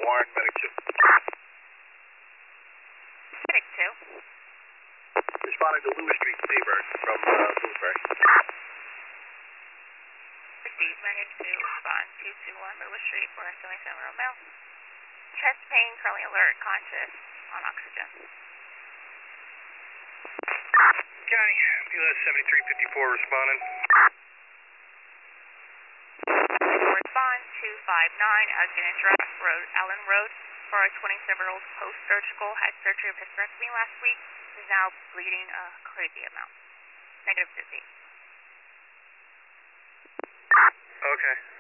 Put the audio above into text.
Warren, Medic 2. Medic 2. Responding to Lewis Street, Seaburg from Lewisburg. Received, Medic 2, respond 221 Lewis Street for estimation Romeo. Chest pain, currently alert, conscious, on oxygen. County, US 7354 responding. Respond 259, Alexander Drive Road, Allen Road, for a 27-year-old post-surgical, had surgery of hysterectomy last week, is now bleeding a crazy amount. Negative 50. Okay.